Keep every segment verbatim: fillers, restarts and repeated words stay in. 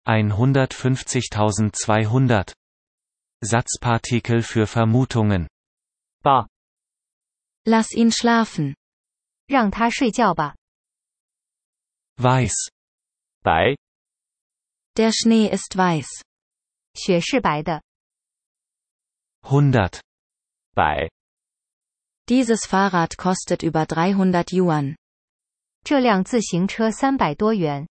hundertfünfzigtausendzweihundert. Satzpartikel für Vermutungen. 八 Lass ihn schlafen. 让他睡觉吧。 Weiß. 白 Der Schnee ist weiß. 雪是白的。 hundert. 百 Dieses Fahrrad kostet über dreihundert Yuan. 这辆自行车三百多元。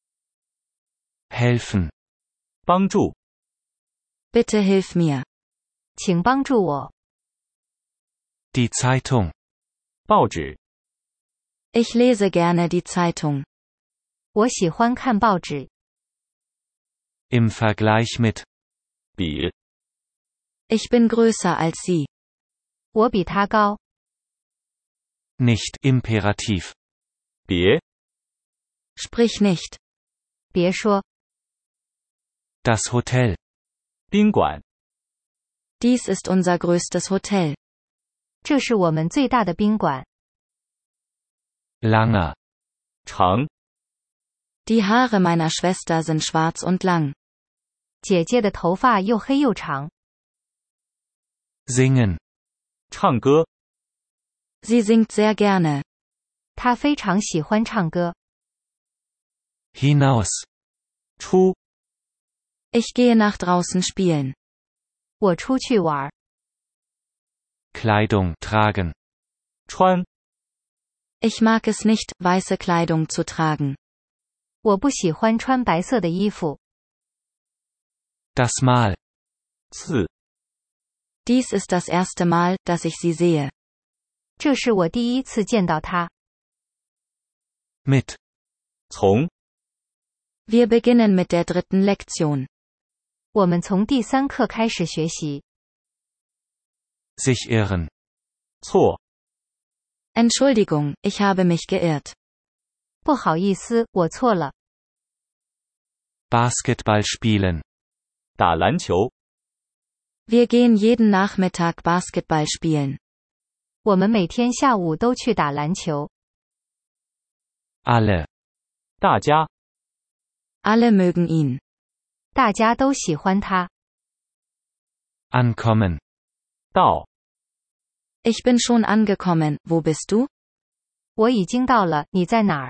Helfen. 帮助 Bitte hilf mir. 请帮助我。 Die Zeitung. 报纸 Ich lese gerne die Zeitung. 我喜欢看报纸。 Im Vergleich mit. 比 Ich bin größer als Sie. 我比他高。 Nicht imperativ. 别 Sprich nicht. 别说。 Das Hotel. 宾馆 Dies ist unser größtes Hotel. 这是我们最大的宾馆。 Langer. 长 Die Haare meiner Schwester sind schwarz und lang. 姐姐的头发又黑又长。 Singen. 唱歌 Sie singt sehr gerne. 她非常喜欢唱歌。 Hinaus. 出 Ich gehe nach draußen spielen. 我出去玩。 Kleidung tragen. 穿 Ich mag es nicht, weiße Kleidung zu tragen. 我不喜欢穿白色的衣服。 Das Mal. 次 Dies ist das erste Mal, dass ich sie sehe. 这是我第一次见到她。 Mit. 从 Wir beginnen mit der dritten Lektion. 我们从第三课开始学习。 Sich irren. 错 Entschuldigung, ich habe mich geirrt. 不好意思，我错了。 Basketball spielen. 打篮球 Wir gehen jeden Nachmittag Basketball spielen. 我们每天下午都去打篮球。 Alle. 大家 Alle mögen ihn. 大家都喜欢他。 Ankommen. 到 Ich bin schon angekommen, wo bist du? 我已经到了，你在哪儿？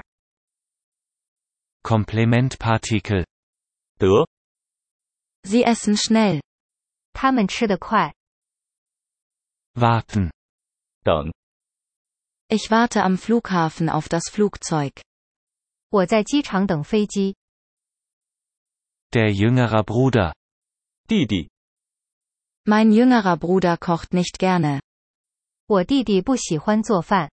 Komplementpartikel. 得 Sie essen schnell. 他们吃得快。 Warten. 等 Ich warte am Flughafen auf das Flugzeug. 我在机场等飞机。 Der jüngerer Bruder. 弟弟 Mein jüngerer Bruder kocht nicht gerne. 我弟弟不喜欢做饭。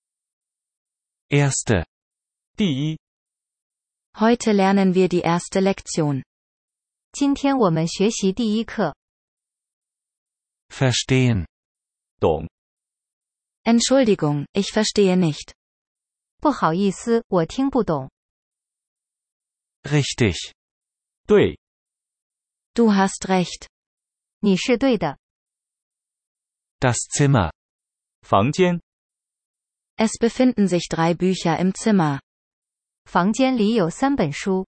Erste. 第一 Heute lernen wir die erste Lektion. 今天我们学习第一课。 Verstehen. 懂 Entschuldigung, ich verstehe nicht. 不好意思，我听不懂。 Richtig. 对 Du hast recht. 你是对的。 Das Zimmer. 房间 Es befinden sich drei Bücher im Zimmer. 房间里有三本书。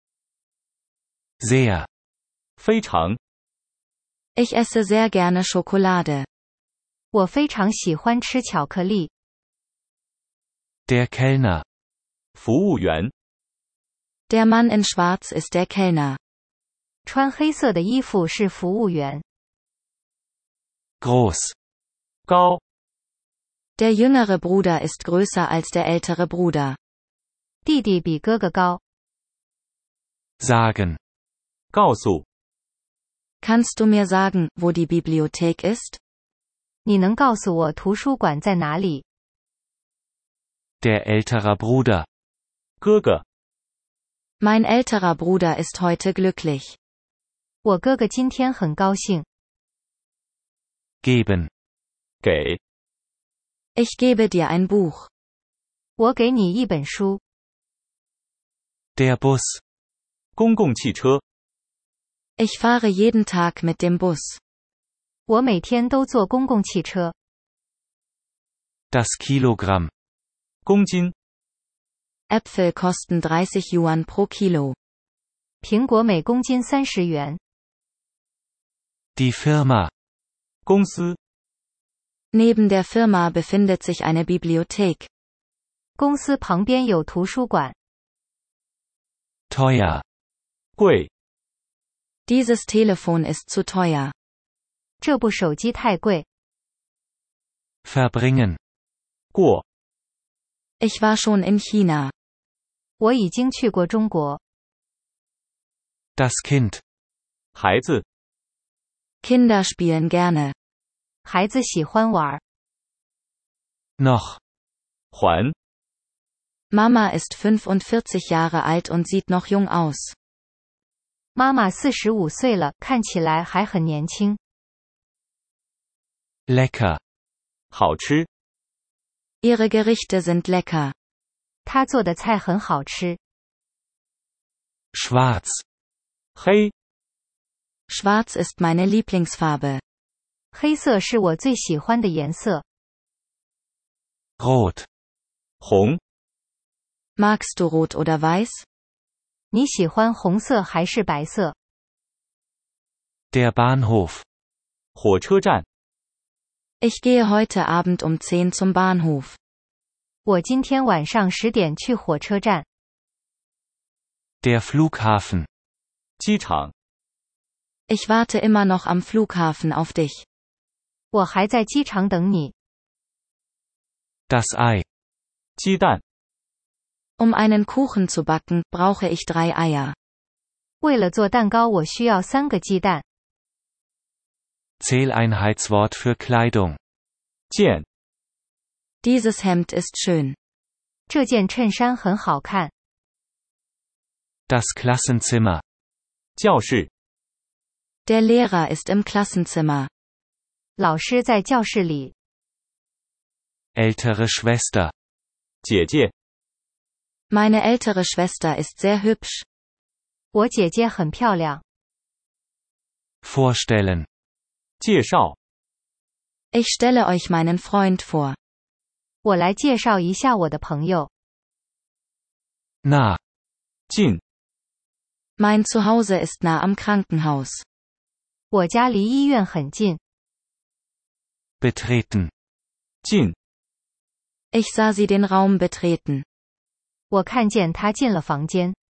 Sehr. 非常 Ich esse sehr gerne Schokolade. 我非常喜欢吃巧克力。 Der Kellner. 服务员 Der Mann in Schwarz ist der Kellner. 穿黑色的衣服是服务员。 Groß. 高 Der jüngere Bruder ist größer als der ältere Bruder. 弟弟比哥哥高。 Sagen. 告诉 Kannst du mir sagen, wo die Bibliothek ist? 你能告诉我图书馆在哪里？ Der älterer Bruder. 哥哥 Mein älterer Bruder ist heute glücklich. 我哥哥今天很高兴。 Geben. 给 Ich gebe dir ein Buch. 我给你一本书。 Der Bus. 公共汽车 Ich fahre jeden Tag mit dem Bus. 我每天都坐公共汽车。 Das Kilogramm. 公斤 Äpfel kosten dreißig Yuan pro Kilo. 苹果每公斤三十元。 Die Firma. 公司。 Neben der Firma befindet sich eine Bibliothek. 公司旁边有图书馆。 Teuer. 贵。 Dieses Telefon ist zu teuer. 这部手机太贵。 Verbringen. 过。 Ich war schon in China. 我已经去过中国。 Das Kind. 孩子。 Kinder spielen gerne. 孩子喜欢玩。 Noch. 还。 Mama ist fünfundvierzig Jahre alt und sieht noch jung aus. 妈妈四十五岁了，看起来还很年轻。 Lecker. 好吃。 Ihre Gerichte sind lecker. 她做的菜很好吃。 Schwarz. 黑。 Schwarz ist meine Lieblingsfarbe. 黑色是我最喜欢的颜色。 Rot. 红。 Magst du rot oder weiß? 你喜欢红色还是白色？ Der Bahnhof. 火车站。 Ich gehe heute Abend um zehn zum Bahnhof. 我今天晚上十点去火车站。 Der Flughafen. 机场。 Ich warte immer noch am Flughafen auf dich. 我还在机场等你。 Das Ei. 鸡蛋。 Um einen Kuchen zu backen, brauche ich drei Eier. 为了做蛋糕，我需要三个鸡蛋。 Zähleinheitswort für Kleidung. 件。 Dieses Hemd ist schön. 这件衬衫很好看。 Das Klassenzimmer. 教室。 Der Lehrer ist im Klassenzimmer. 老师在教室里。 Ältere Schwester. 姐姐。 Meine ältere Schwester ist sehr hübsch. 我姐姐很漂亮。 Vorstellen. 介绍。 Ich stelle euch meinen Freund vor. 我来介绍一下我的朋友。 Nah. 近。 Mein Zuhause ist nah am Krankenhaus. 我家离医院很近。 Betreten. 进。 Ich sah sie den Raum betreten. 我看见他进了房间。